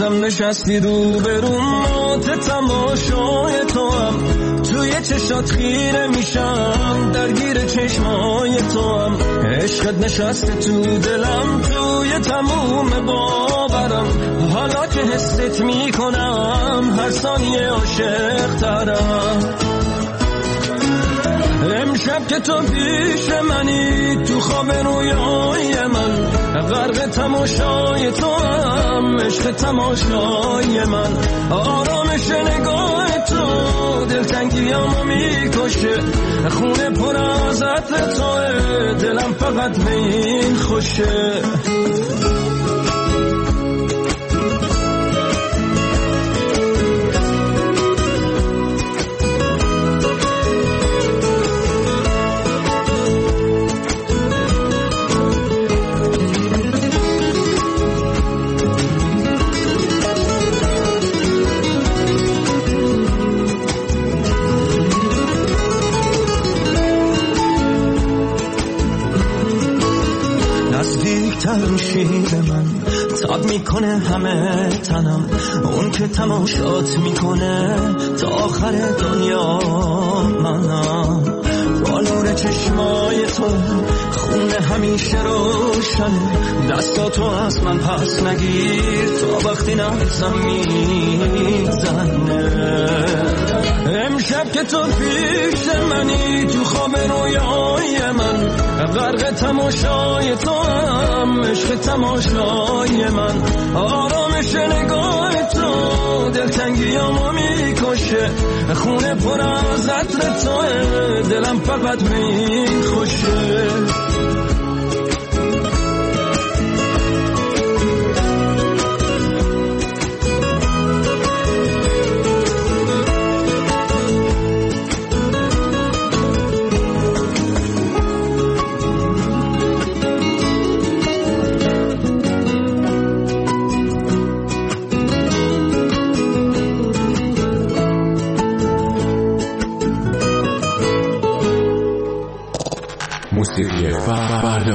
هم نشستی رو برون مات تماشای تو هم توی چشات خیره میشم درگیر چشمای تو هم عشقت نشسته تو دلم توی تموم باورم حالا که حست میکنم هر ثانیه عاشق ترم امشب که تو پیش منی تو خواب رویای من غرق تماشای تو هم عشق تماشای من آرامش نگاه تو دلتنگیامو میکشه خونه پر از عطر توه دلم فقط به این خوشه تلوشی به من تاب میکنه همه تنم اون که تماشات میکنه تا آخر دنیا منم با نور چشمای تو خونه همیشه روشنه دستاتو از من پس نگیر تا وقتی نفسم میزنه امشب که تو پیش منی تو خواب رویای من غرق تماشای تو هم عشق تماشای من آرامش نگاه تو دلتنگیامو میکشه خونه پر از عطر توه دلم فقط به این خوشه موسیقی فردا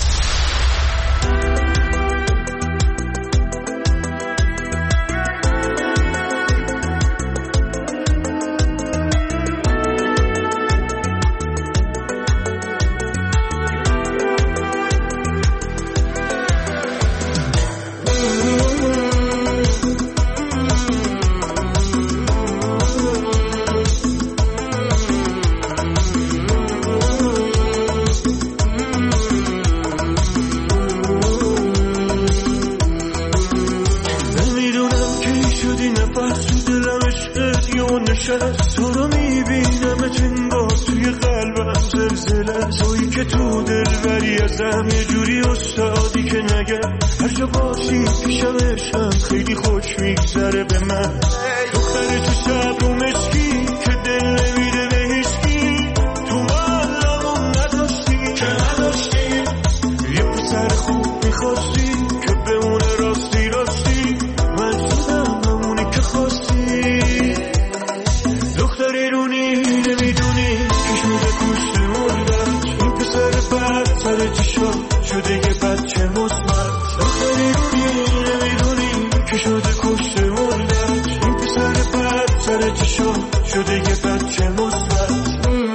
تو رو میبینم انگار توی قلبم زلزله تویی که تو دلبری ازم یه جوری استادی که نگم هر جا باشی پیشم عشقم خیلی خوش میگذره به من دختر تو شب و مشکی که دل نمیده به هیچکی تو معلمون نداشتی که نداشتی یه پسر خوب میخواستی که بمونه راستی راستی من شدم همونی که خواستی دختری رونی نمیدونی که شده پوست مردم این پسر بد سر چشم شده یه بچه مصمت دختری رونی نمیدونی که شده کشت مردم این پسر بد سر چشم شده یه بچه مصمت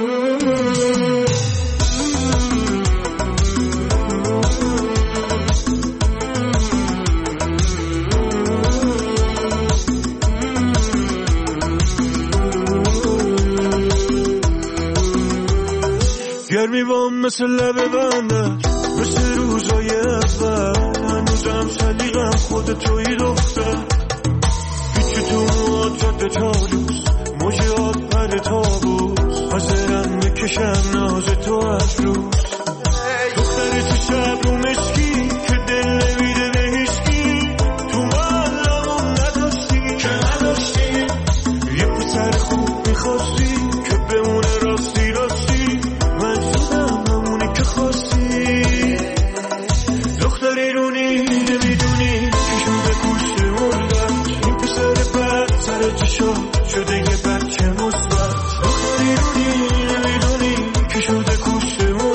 گرمی بام مثل لب بندش مثل روزای اول هنوزم صدیقم خود توی دختر پیچی تو مواد جاده چالوس موجیات پر تابوس حاضرم بکشم ناز تو از روز دختر تو شب رو مشکی که دل نمیده به هیچکی تو معلمون نداشتی که نداشتی یه پسر خوب میخواستی که بمونه راستی راستی من شدم همونی که خواستی دختری رونی نمیدونی که شده کشت مردم این پسر بد سر چشم شده یه بچه مثبت دختری رونی نمیدونی که شده کشت مردم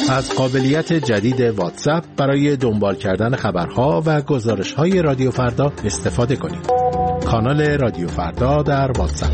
از قابلیت جدید واتساپ برای دنبال کردن خبرها و گزارش‌های رادیو فردا استفاده کنید. کانال رادیو فردا در واتساپ.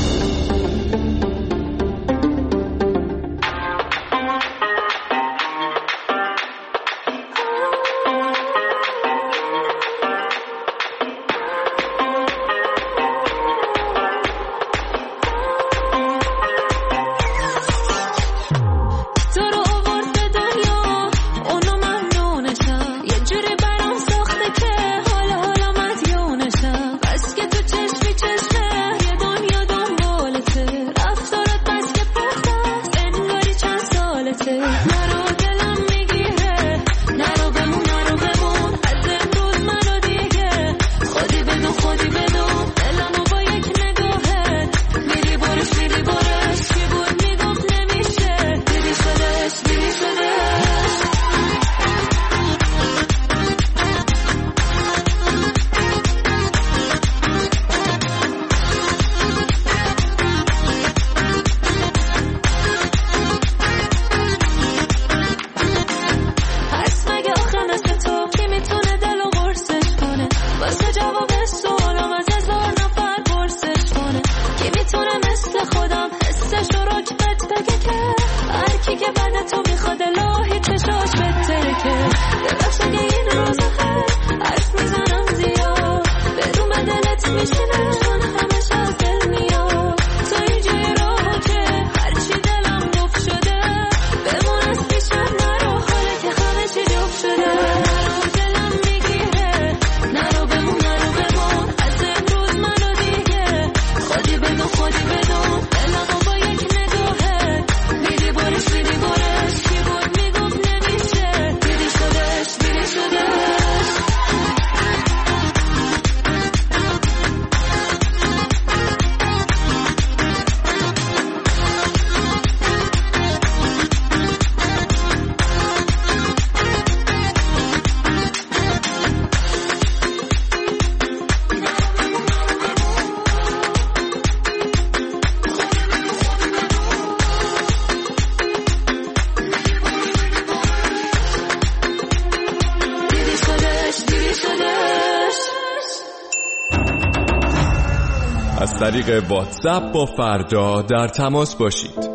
از طریق واتساپ با فردا در تماس باشید.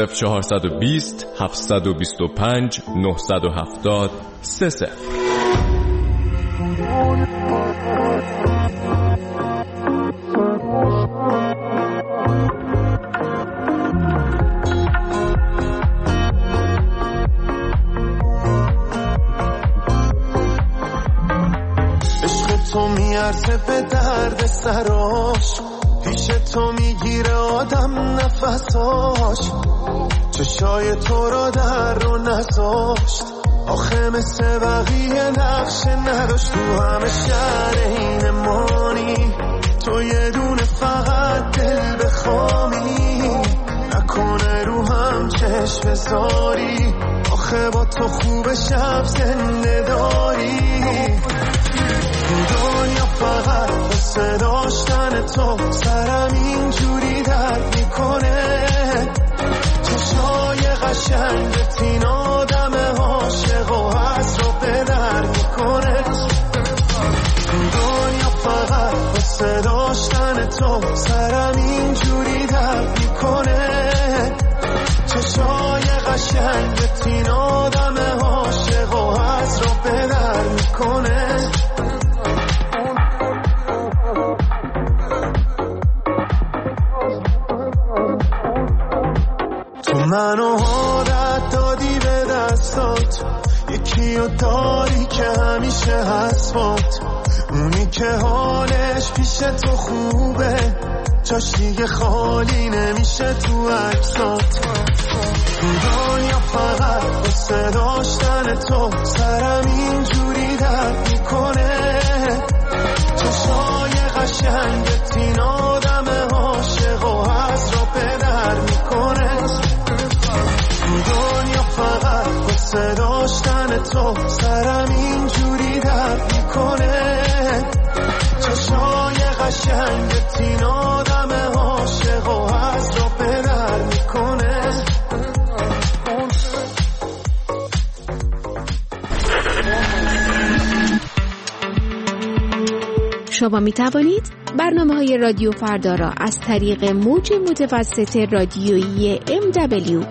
20420 725 970 30. عشق تو میارزه به درد سراش، پیش تو میگیره آدم نفساش، چشای تو را در رو نذاشت، آخه مثل بقیه نقش نداشت، تو همه شهر این مانی، تو یه دونه فقط دل بخوامی، نکنه رو هم چشم بذاری، آخه با تو خوب شب زنده داری، دنیا فقط بسه داشتن تو، سرم اینجوری درد میکنه، چشای قشنگت این آدم عاشق و حس رو به در میکنه، دنیا فقط بسه داشتن تو، سرم اینجوری درد میکنه، چشای قشنگت این آدم عاشق و حس رو به در میکنه. منو عادت دادی به دستات، یکی رو داری که همیشه هست، اونی که حالش پیش تو خوبه، جاش دیگه خالی نمیشه تو عکسات، دنیا فقط بسه داشتن تو، سرم اینجوری درد میکنه، چشای قشنگت این آدم عاشق و حس رو به در میکنه، دنیا فقط بسه داشتن تو، سرم اینجوری درد میکنه، چشای قشنگت این آدم عاشق و حس رو به در میکنه. شما می توانید برنامه‌های رادیو فردا را از طریق موج متوسط رادیویی MW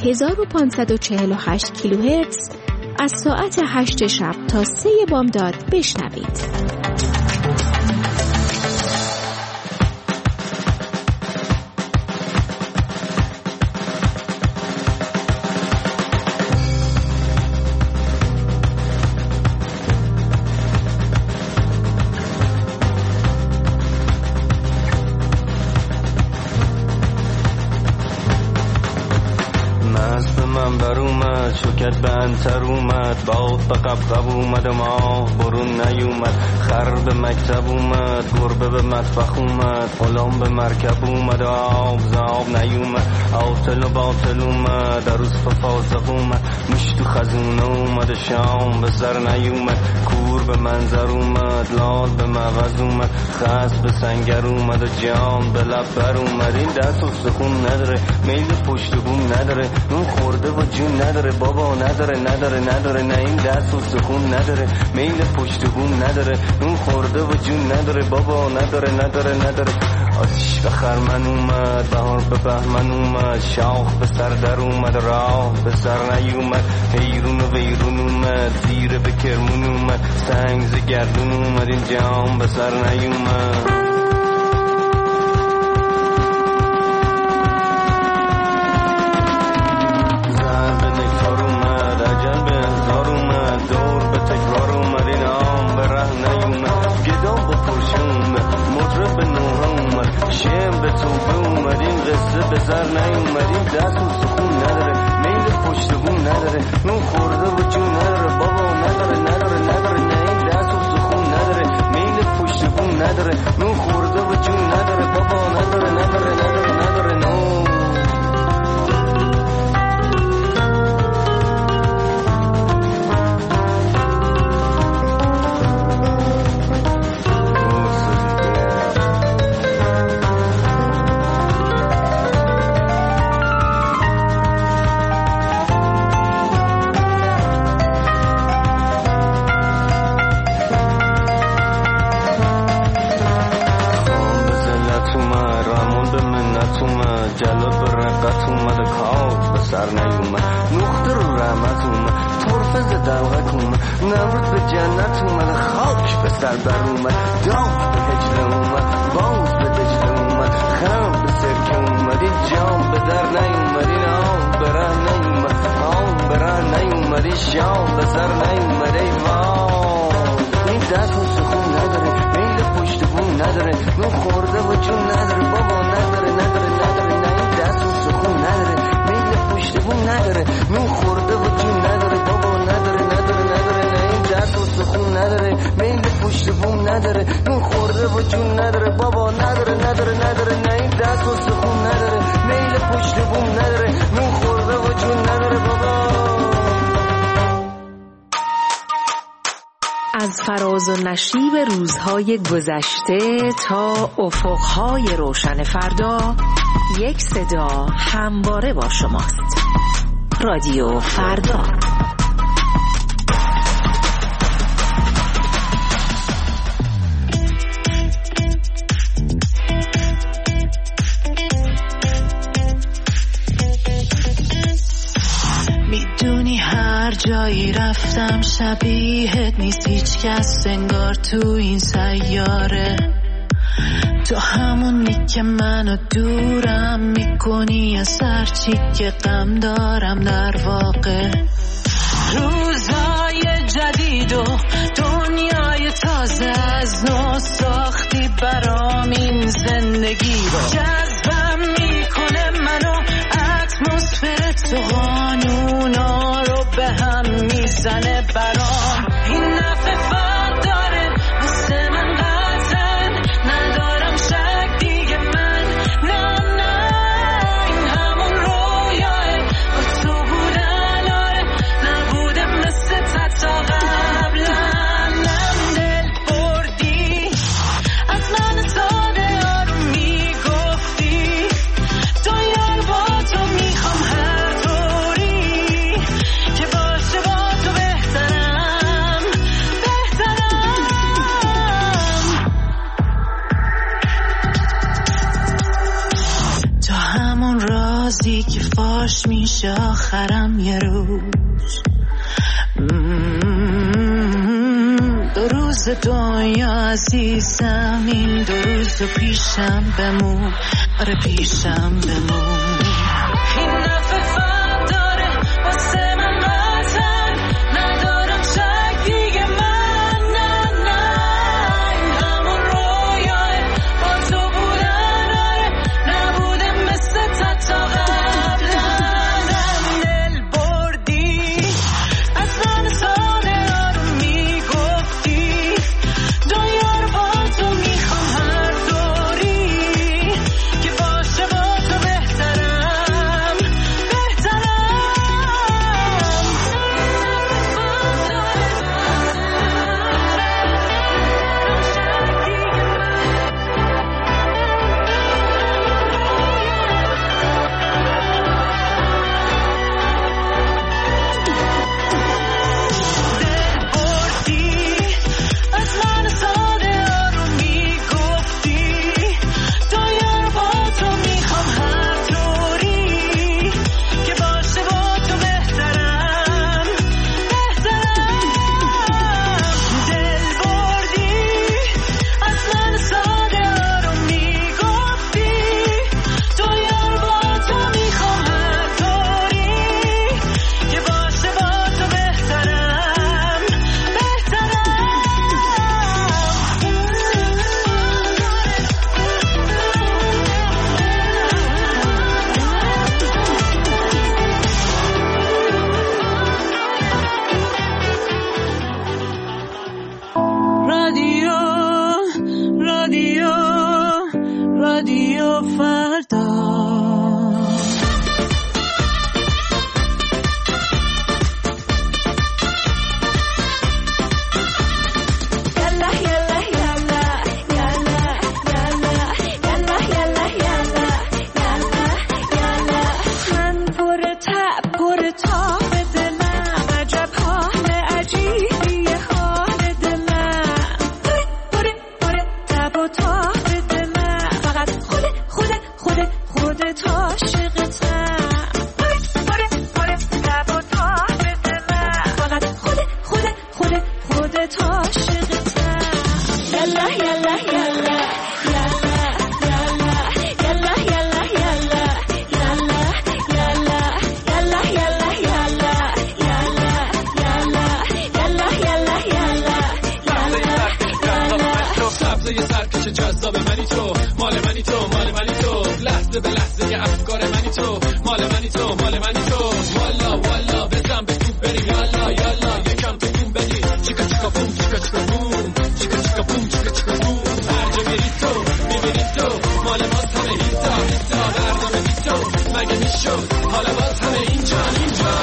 1548 کیلوهرتز از ساعت 8 شب تا 3 بامداد بشنوید. شکت به انتر اومد، باد به قبقب اومد و ما برون نیومد. خر به مکتب اومد، گربه به مطبخ اومد، غلام به مرکب اومد و آب زاب نیومد. عاطل و باطل اومد، عروس به فاسق اومد، مشت و خزونه اومد، شام به سر نیومد. کور به منظر اومد، لال به مغز اومد، خس به سنگر اومد و جام به لب بر اومد. این دست و سخون نداره، میل پشت بوم نداره، نون خورده و جون نداره، بابا نداره نداره نداره. نه این دست و سخون نداره، میل پشت بوم نداره، نون خورده و جون نداره، بابا نداره نداره نداره. آتش به خرمن اومد، بهار به بهمن اومد، شاخ به سر در اومد، راه به سر نیومد. حیرون و ویرون اومد، زیر به کرمون اومد، سنگ ز گردون اومد، این جام به سر نیومد. به سر نیومدیم، دست و سخون نداره، میل پشت بوم نداره، نون خورده و جون نداره، بابا نداره نداره نداره. نه این دست و سخون نداره، میل پشت بوم نداره، نون خورده و جون نداره، بابا نداره نداره نداره نداره. نون جلال به رقت اومد، کاف به سر نیومد، نقطه رو رحمت اومد، طرفه ز دلغت اومد، نمرود به جنت اومد، خاک به سر بر اومد، داغ به هجله اومد، باز به دجله اومد، خم به سرکه اومد، این جام به در نیومد، این آم به ره نیومد، آم به ره نیومد، این شام به سر نیومد. ای وای این دست و سخون نداره، میل پشت بوم نداره، نون خورده و جون نداره، بابا نداره نداره نداره. نداره نون خورده و جون نداره، بابا نداره نداره نداره. نه این دست و سخون نداره، میل پشت بوم نداره، نون خورده و جون نداره، بابا نداره نداره نداره. نه این دست و سخون نداره، میل پشت بوم نداره، نون خورده و جون نداره، بابا. از فراز و نشیب روزهای گذشته تا افقهای روشن فردا، یک صدا همواره با شماست. رادیو فردا. میدونی هر جایی رفتم شبیهت نیست هیچ کس انگار تو این سیاره. تو همونی که منو دورم میکنی از هر چی که غم دارم. در واقع روزای جدید و دنیای تازه از نو ساختی برام این زندگی رو. جذبم میکنه منو اتمسفر تو، قانونا رو به هم میزنه برام. این نفع فقط داره مثل من قطعن، ندارم شک دیگه من. نه نه این همون رویاه با تو بودن، آره نبوده مثل تا قبلا. نم دل بردی از من ساده آروم میگفتی، دنیا رو با تو میخوام هر طوری که باشه با تو بهترم. رازی که فاش میشه آخرم یه روز. دو روز دنیا عزیزم، این دو روز پیشم بمون، آره پیشم بمون. این نفه داره واسه من وطن، ندارم شک دیگه من، نه این همون رویاه با تو بودن، آره نبوده مثل تا قبلا. دل بردی از من ساده آروم میگفتی، دنیا رو با تو میخوام هر دوری، که باشه با تو بهترم بهترم. بردی از من ساده آروم میگفتی، دنیا رو با تو میخوام هر طوری، که باشه با تو بهترم بهترم. دل بردی از من ساده آروم میگفتی، دنیا رو با تو میخوام هر طوری، که باشه با تو بهترم بهترم. رادیو فردا. من پر تاب دلم، عجب حال عجیبیه حال دلم. پر تاب و تاب دلم، فقط خودت عاشقتم. پر تاب و تاب دلم، فقط خودت عاشقتم. یلا یلا یلا سبزه سرکش جذاب منی تو، مال منی تو، مال منی تو، لحظه به لحظه افکار منی تو، مال منی تو، مال منی تو. والا والا بزن به تو بری، یالا یالا یکم تکون بدی، چیکا چیکا بوم چیکا چیکا بوم، چیکا چیکا بوم چیکا چیکا بوم. هر جا میری تو میبینی تو، مال ماست همه هیتا هیتا، برنامه بی تو مگه میشد، حالا باز همه اینجا اینجا.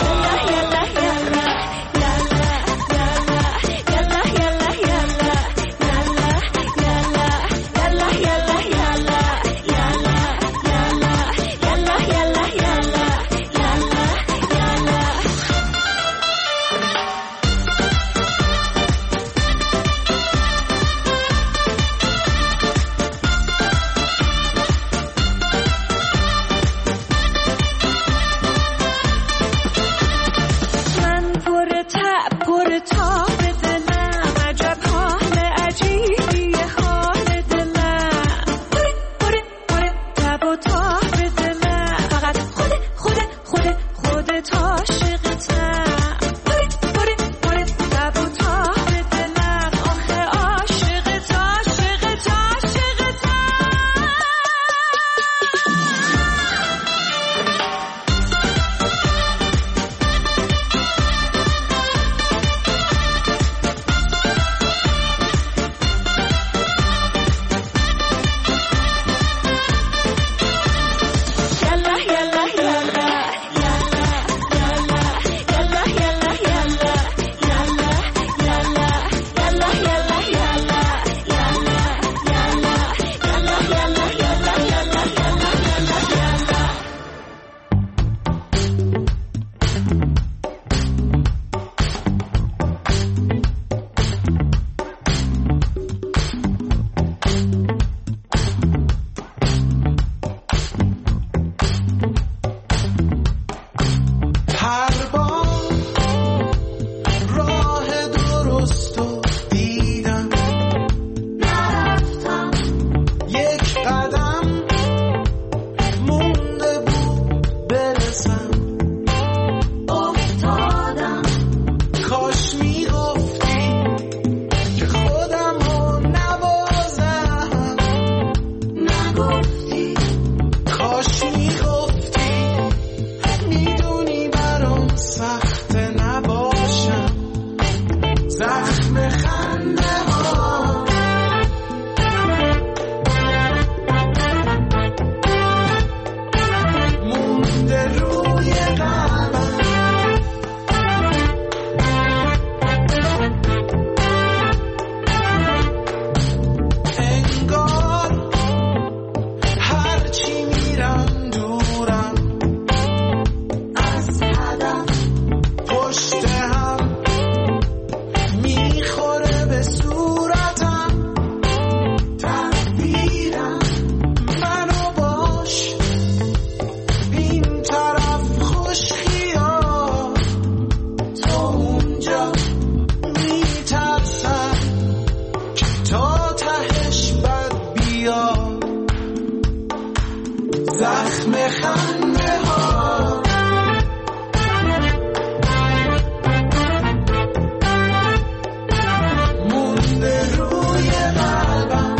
کاش میگفتی میدونی برام سخت نباشم. زخم خنده ها مونده روی قلبم. انگار هرچی میرم دورم از هدف، پشت هم میخوره به صورتم. تقدیرم منو باش این طرف خوش خیال، تو اونجا میترسم که تا تهش بد بیاد. زخم خنده ها مونده روی قلبم.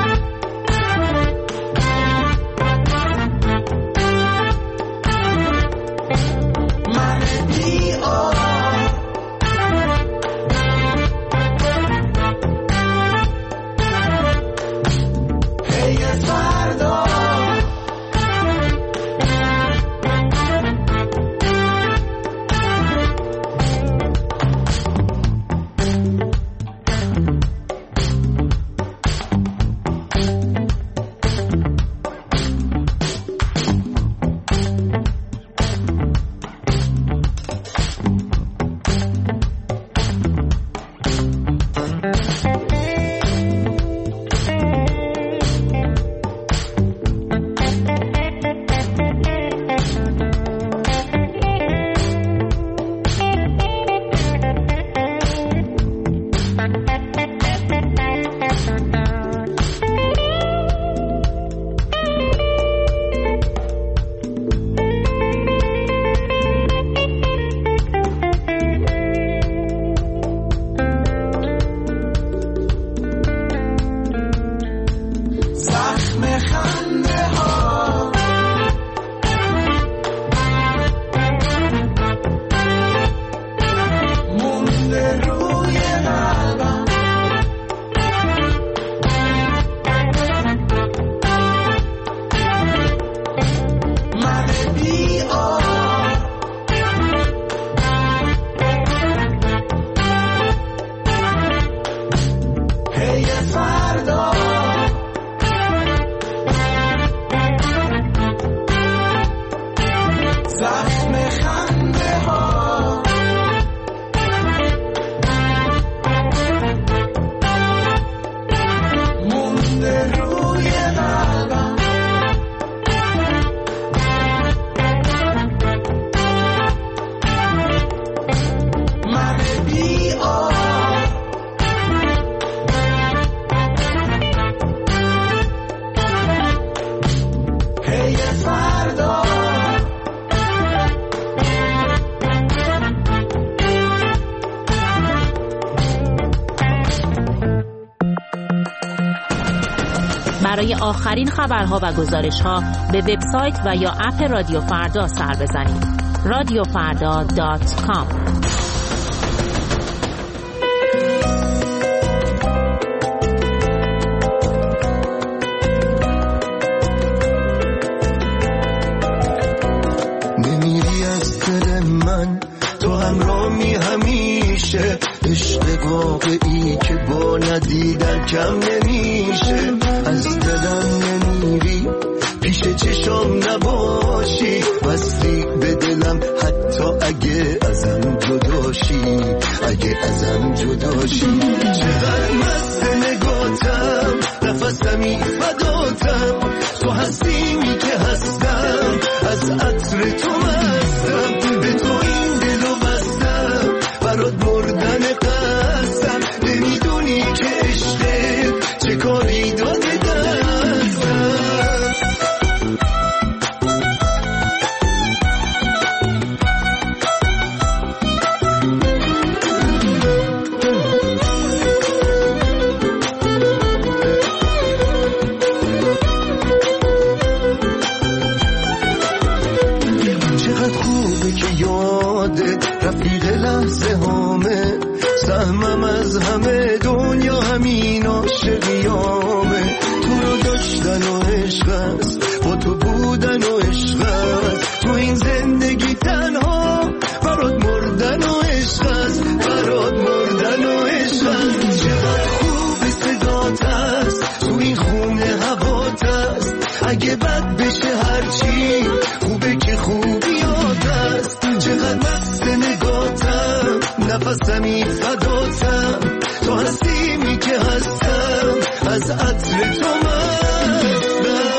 من بی‌آر پی فردا زخم خنده ها مونده روی قلبم. من بی‌آر پی فردا زخم خنده ها مونده روی قلبم. من بی‌آر پی فردا برای آخرین خبرها و گزارش‌ها به وبسایت و یا اپ رادیو فردا سر بزنید. radiofarda.com. نمیری از دل من، تو همراهی همیشه. عشق واقعی که با ندیدن کم نمیشه. از دلم نمیری، پیش چشام نباشی. بستی به دلم حتی اگه ازم جداشی، اگه ازم جداشی. چقدر مست نگاتم، نفسمی فداتم. تو هستیمی که هستم، از عطر تو مستم. به تو این دلو بستم، برات مردن قصدم. نمیدونی که عشقت چه کاری داده دستم. نفسمی فداتم، تو هستیمی که هستم، از عطر تو مستم.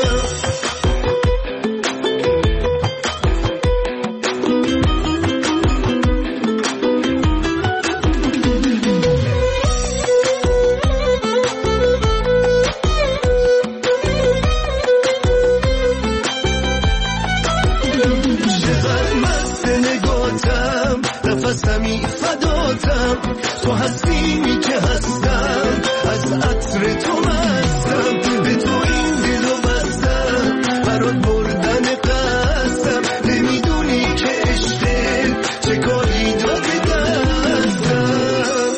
نفسمی فداتم، تو هستیمی که هستم، از عطر تو مستم. به تو این دلو بستم، برات بردن قسم، نمیدونی که عشق چه کاری داده دستم.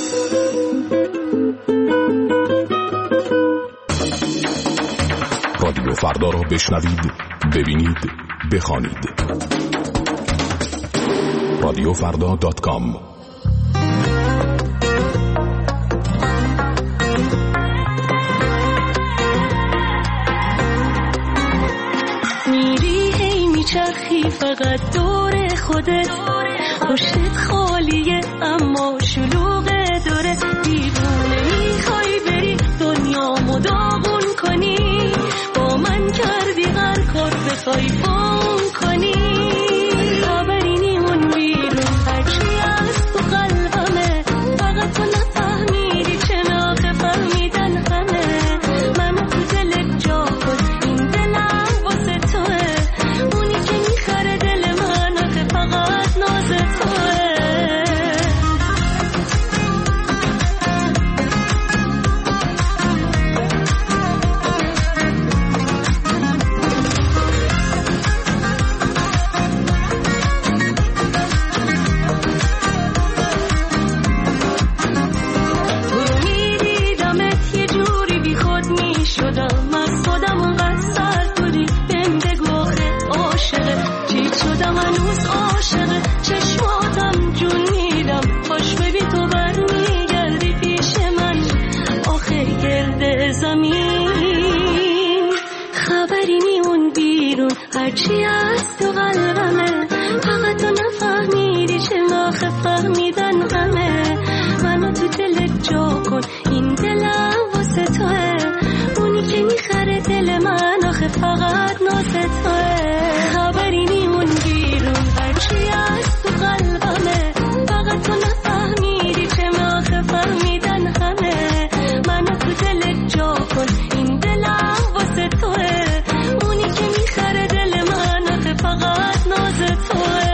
رادیو فردا را بشنوید، ببینید، بخوانید. radiofrda.com. میری هی میچرخی فقط دور خودت، خوشت خالیه اما شلوغه داره، دیوونه میخوای بری دنیامو داغون کنی، با من کردی هر کار بخوای فون کنی. هرچی از تو قلبمه، فقط تو نفهمیدی چه آخه فهمیدن غمه. منو تو دلت جا کن، این دلم واسه توه، اونی که میخره دل من آخه فقط نازه توه. خبری نیمون بیرون، هرچی از تو قلبمه، فقط تو نفهمیدی چه آخه فهمیدن غمه. منو تو دلت جا کن، این دلم واسه توه، اونی که میخره دل من آخه فقط نازه توه.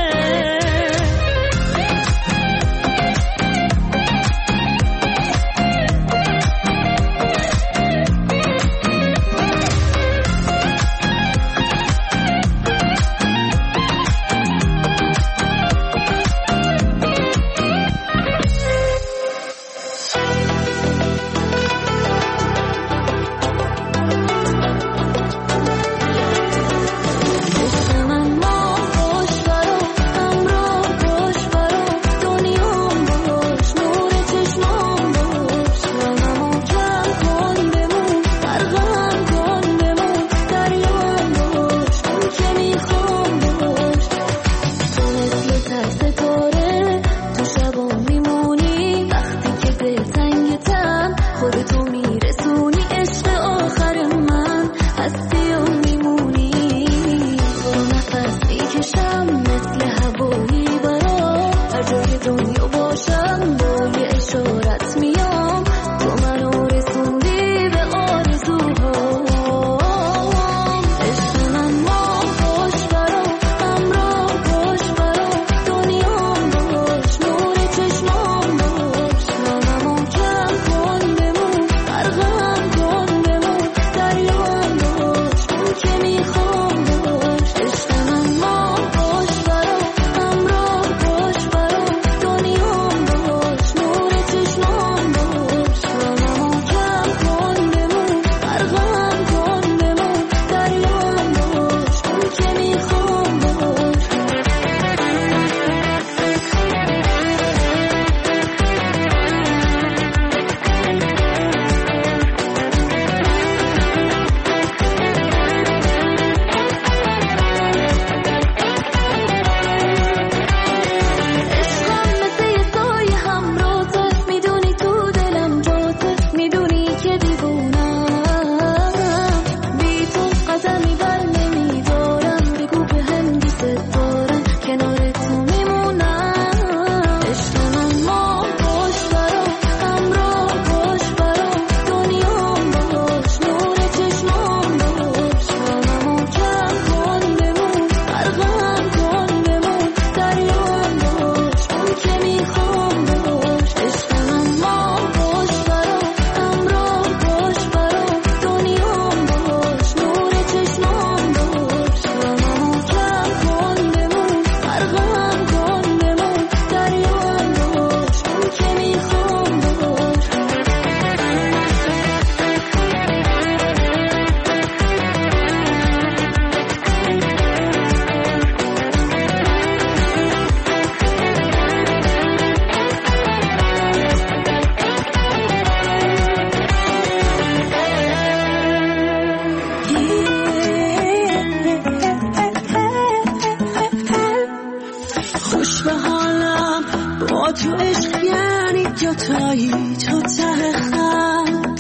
با تو عشق یعنی دوتایی تو ته خط.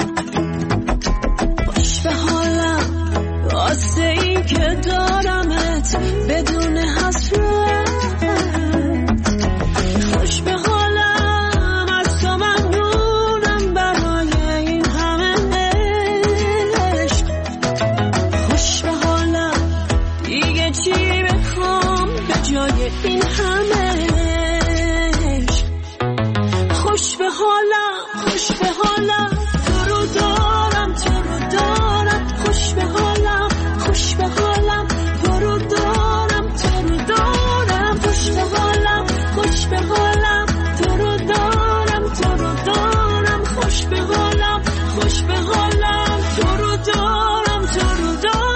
خوش به حالم واسه این که دارمت بدون حسرت. خوش به حالم از تو ممنونم برای این همه عشق. خوش به حالم دیگه چی بخوام به جای این همه عشق. خوش به حالم خوش به حالم تو رو دارم تو رو دارم. خوش به حالم خوش به حالم تو رو دارم تو رو دارم. خوش به حالم خوش به حالم تو رو دارم تو رو دارم. خوش به حالم خوش به حالم تو رو دارم تو رو دارم.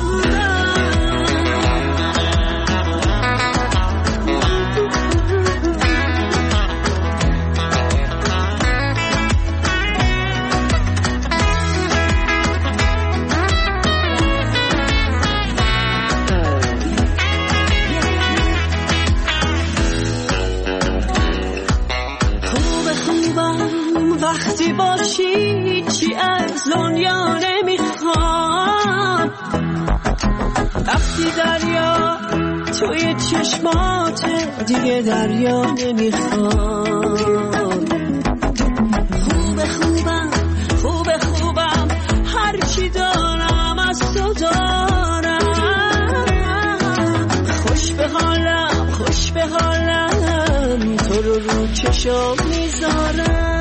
وقتی باشی چی از دنیا نمیخوام. وقتی دریا توی چشمات دیگه دریا نمیخوام. خوبه خوبم خوبه خوبم هرچی دارم از تو دارم. خوش به حالم خوش به حالم تو رو چشم میذارم.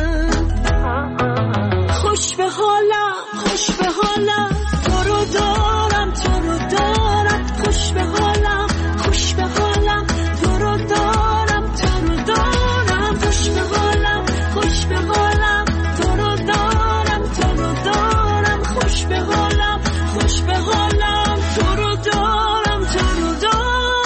خوش به حالم خوش به حالم تو رو دارم تو رو دارم. خوش به حالم خوش به حالم تو رو دارم تو رو دارم. خوش به حالم خوش به حالم تو رو دارم تو رو دارم. خوش به حالم خوش به حالم تو رو دارم تو رو دارم.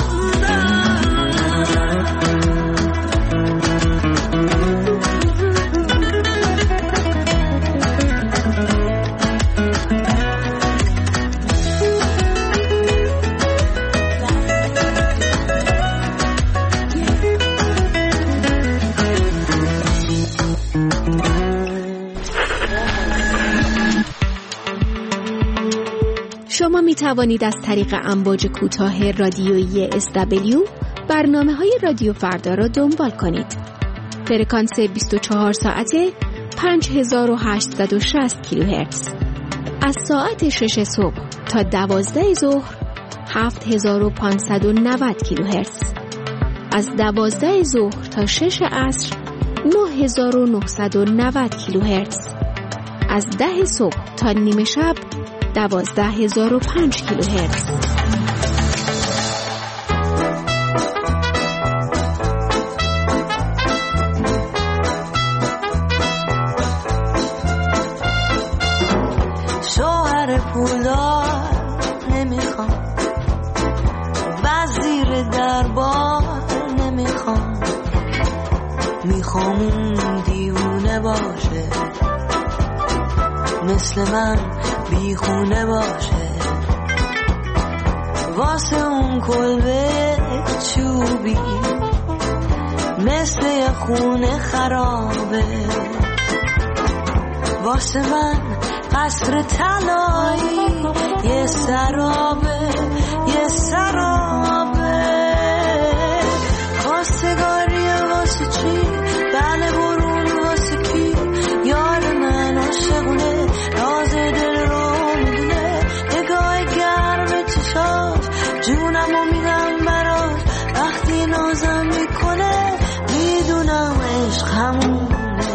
شما می توانید از طریق امواج کوتاه رادیویی SW برنامه‌های رادیو فردا را دنبال کنید. فرکانس 24 ساعته 5860 کیلوهرتز. از ساعت 6 صبح تا 12 ظهر 7590 کیلوهرتز. از 12 ظهر تا 6 عصر 9990 کیلوهرتز. از 10 صبح تا نیمه شب 12005 کیلوهرتز. شوهر پولدار نمیخوام، وزیر دربار نمیخوام، میخوام اون دیوونه باشه مثل من بیخونه باشه. واسه اون کلبه چوبی مثل یه خونه خرابه. واسه من قصر طلایی یه سرابه یه سرابه. خواستگاری واسه چی؟ بله برون واسه کی؟ یار من عاشقونه راز دل رو میدونه. نگاه گرم چشات جونمو میدم برات. وقتی نازم میکنه میدونم عشق همونه.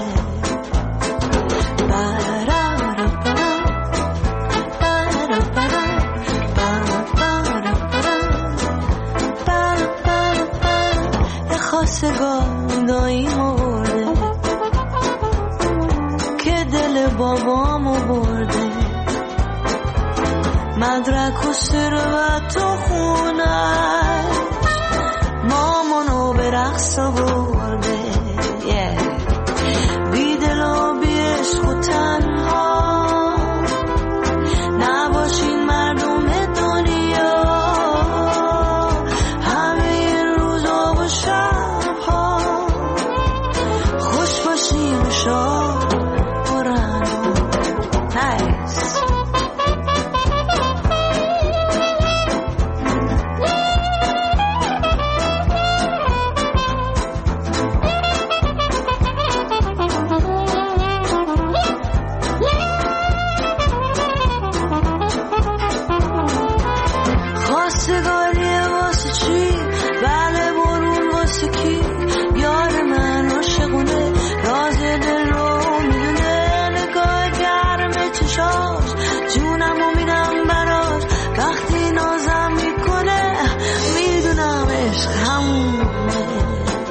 خواستگاری مرده که دل بابامو برده. مدرک و ثروت و خونش مامانو به رقص برده. بی دل و بی عشق و تنها نباشین مردم دنیا. همه روزا و شبها عشق همونه.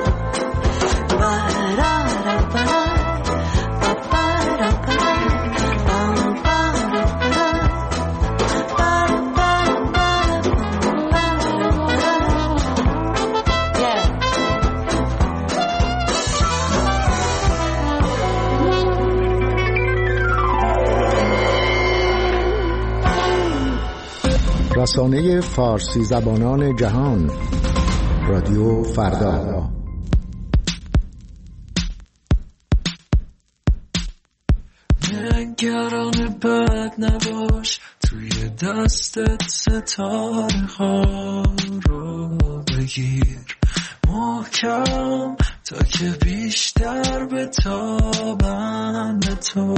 رسانه فارسی زبانان جهان، رادیو فردا. نگران بد نباش، توی دستت ستاره ها رو بگیر محکم تا که بیشتر بتابن به تو.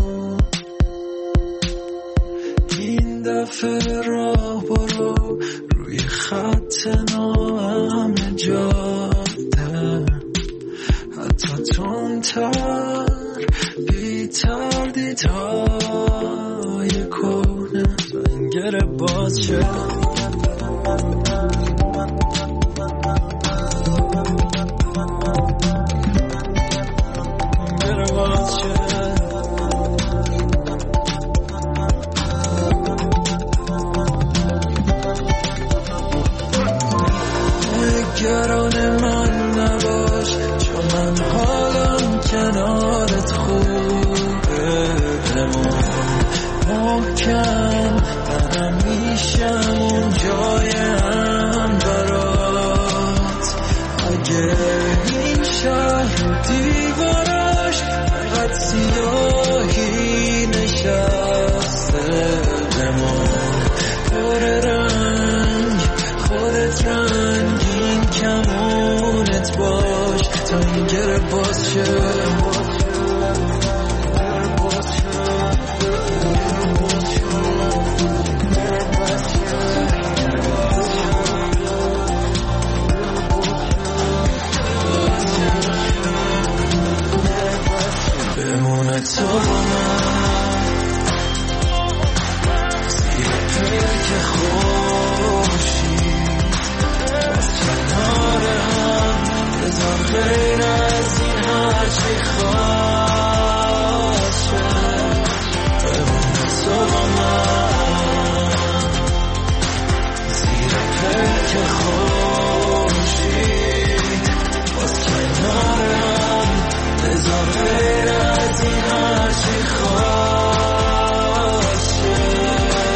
این دفعه راه برو روی خط ناام جاده، حتی تندتر بی تردیدهای کنه. زنگره باز شد، زنگره باز شد. نگران من نباش، چون من حالم کنارت خوبه. بمون محکم، منم میشم اون جایم برات. اگه این شهر دیواراش فقط سیاهی نشسته، بمون پر رنگ خودت رنگین کمونت باش تا این گره باز شد. بمونه تو با من زیر پلک خورشید، باز کنار هم بذار غیر از این هرچی خواست شد. بمونه تو با من زیر پلک خورشید، باز کنار هم بذار غیر از این هرچی خواست شد.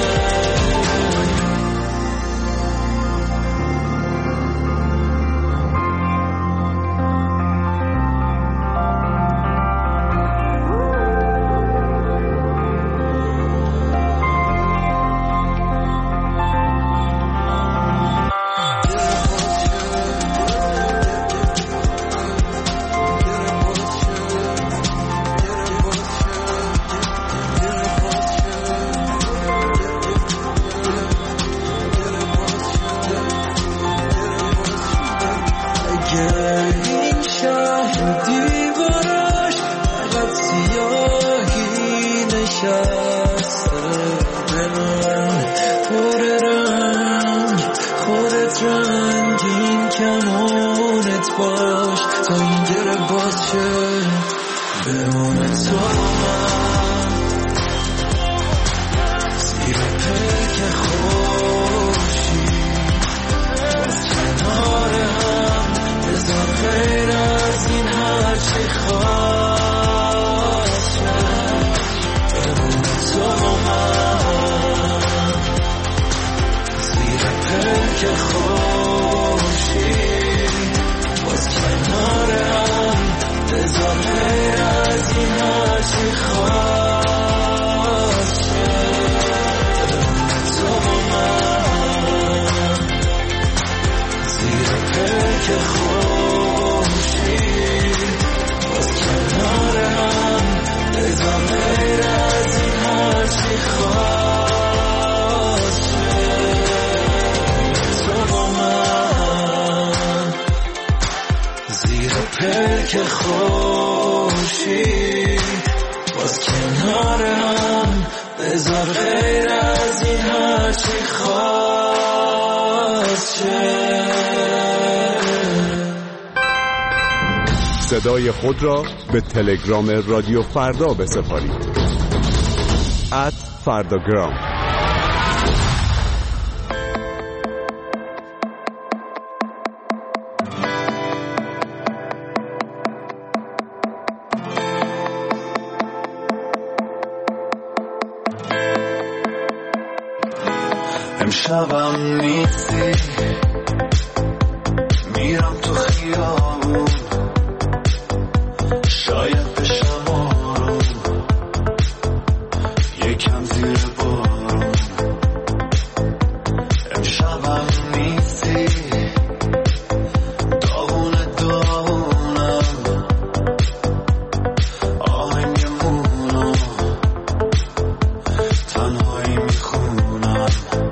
این شهر دیواراش فقط سیاهی نشسته، بمون پر رنگ خودت رنگین کمونت باش تا این گره باز شد. بمونه تو من زیر پلک خورشید، باز کنار هم بذار غیر از این هرچی خواست شد. بمونه تو من زیر پلک خورشید، باز کنار هم بذار غیر از این هرچی خواست شد. بمونه تو من زیر پلک خورشید، باز کنار هم بذار غیر از این هرچی خواست شد. تو با من زیر پلک خورشید، باز کنار هم بذار غیر از این هرچی خواست شد. صدای خود را به تلگرام رادیو فردا بسپارید. @فرداگرام. امشبم نیستی، میرم تو خیابون، شاید بشم آروم، یکم زیر بارون. امشبم نیستی، داغونم، آهنگمونو تنهایی میخونم.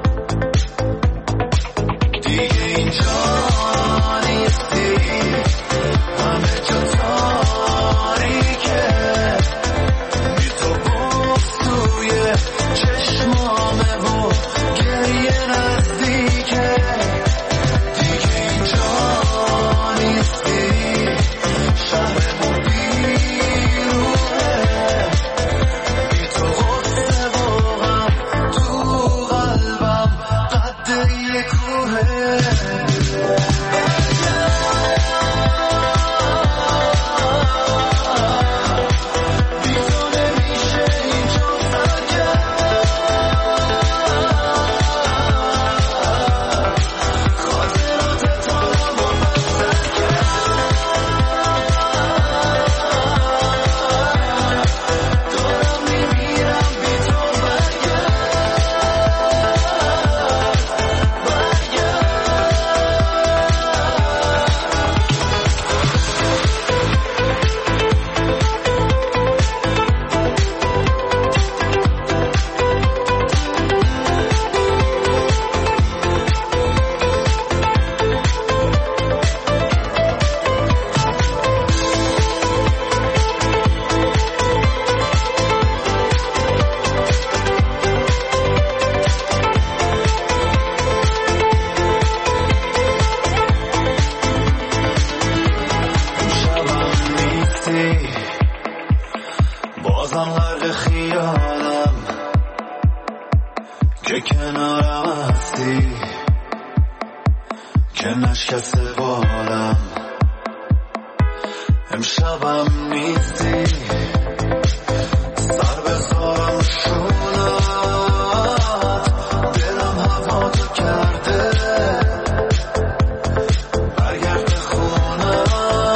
بازم غرق خیالم که کنارم هستی، که نشکسته بالم. امشبم نیستی، سر بذارم شونت، دلم هوا تو کرده، برگرد خونه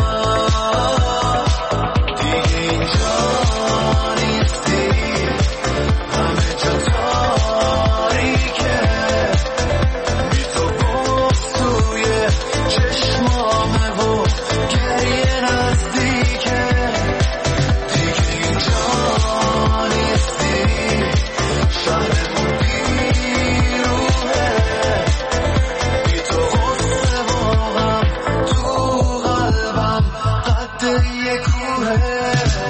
دیگه. اینجا نیستی، همه جا تاریکه، بی تو بغض توی چشمامه و گریه نزدیکه. دیگه اینجا نیستی، شهرمون بیروحه، بی تو غصه و غم تو قلبم قد یه کوهه.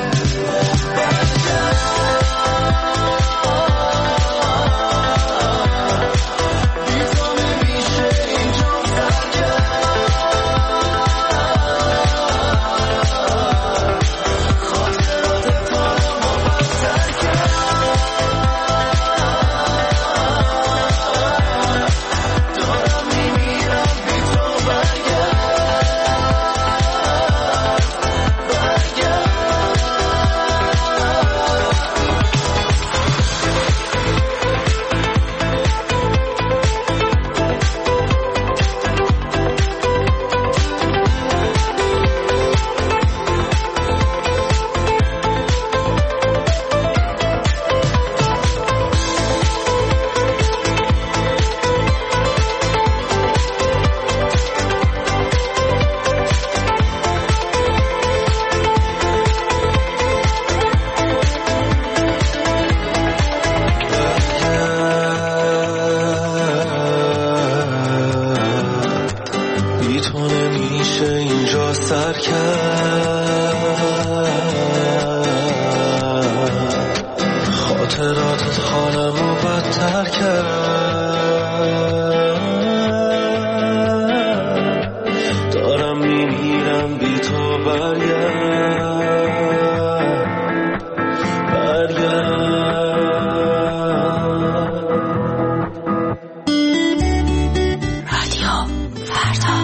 بی تو نمیشه اینجا سر کرد، خاطراتت حالمو بدتر کرد. دارم میمیرم بی تو برگرد.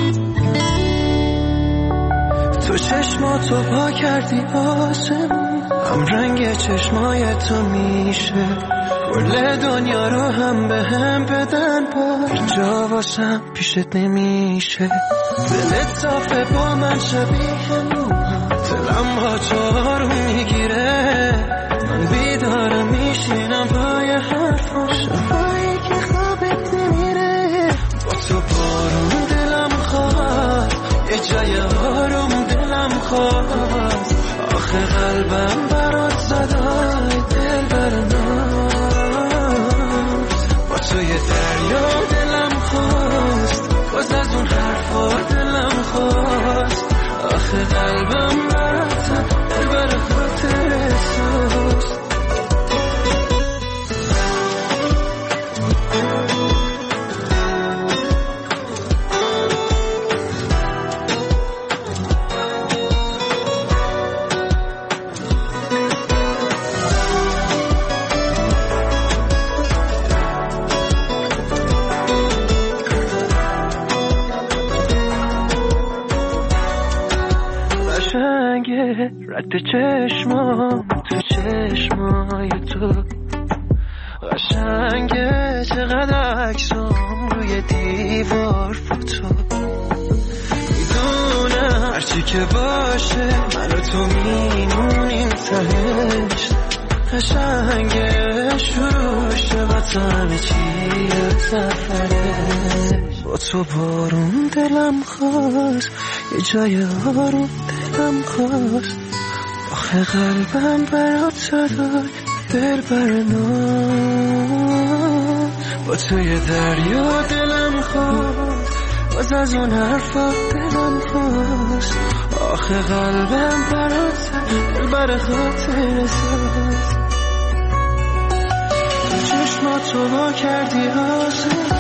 تو چشماتو پا کردی آسمون، هم رنگ چشمای تو میشه کل دنیا رو هم به هم بدن با اینجا واسم پیشت نمیشه. دلت صافه با من شبیه نوها، دلم با تو آروم میگیره، من بیدارم میشینم پای حرفا، شبایی که خوابت نمیره. با تو بارون دلم خواست، یه جای آروم دلم خواست، آخه قلبم برات زدای دل برناست. با تو یه دریا دلم خواست، باز از اون حرفا دلم خواست، آخه قلبم برات دل بر خاطر سوست. رد چشمام تو چشمای تو قشنگه، چقدر عکسام روی دیوار فوتو. میدونم هرچی که باشه من و تو میمونیم تهش، قشنگه شروع شد همه چی سفره. با تو بارون دلم خواست، یه جای آروم دلم خواست، آخه قلبم برات صدای دل برناست. با تو یه دریا دلم خواست، باز از اون حرفا دلم خواست، آخه قلبم برات صدای دل بر خاطر ساز. چشماتو وا کردی آسان،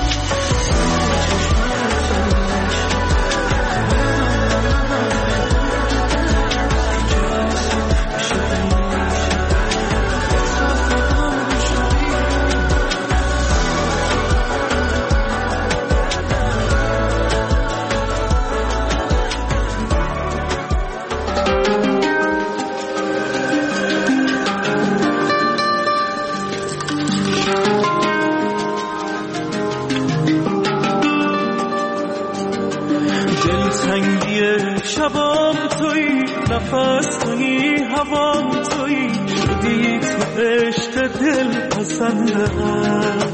شبام تویی، نفس تویی، هوام تویی، شدی تو عشق دل پسندم.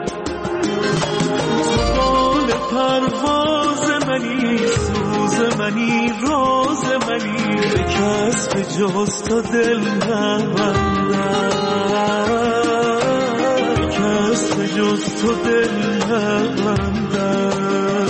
تو بال پرواز منی، سوز منی، راز منی، به کس به جز تو دل نبندم، به کس به جز تو دل نبندم.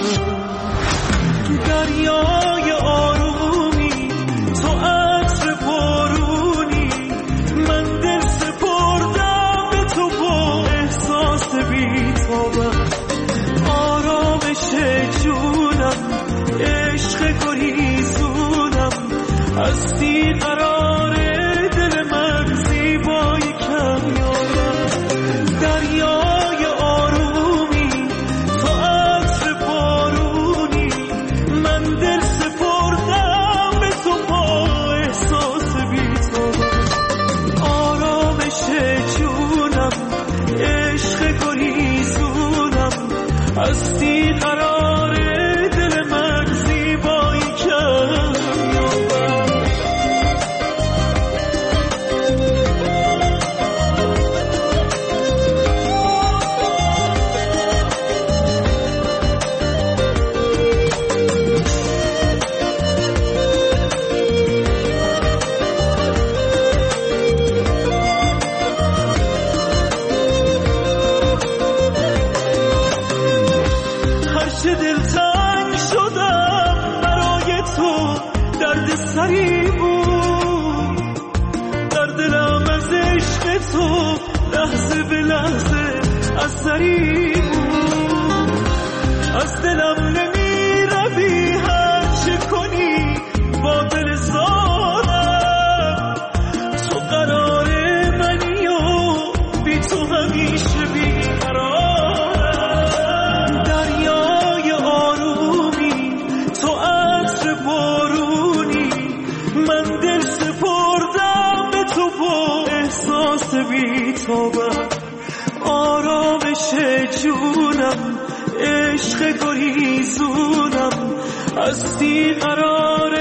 دریای آرومی، تو عطر بارونی، من دل سپردم به تو با احساس بی‌تابم. آرامش جونم، عشق گریزونم، هستی قرار دل من، زیبایی کمیابم. دریای آرومی، تو عطر بارونی، من دل سپردم به تو با احساس بی‌تابم. آرامش جونم، عشق گریزونم، هستی قرار دل من، زیبایی کمیابم. هرچه دلتنگ شدم برای تو، درد سری بود در دلم، از عشق تو لحظه به لحظه اثری بود. از دلم نمی روی، هر چه کنی با دل زارم. تو قرار منی و بی تو همیشه بیقرارم. دریای آرومی، بیتابم، آرامش جونم، عشق گریزونم، هستی قرار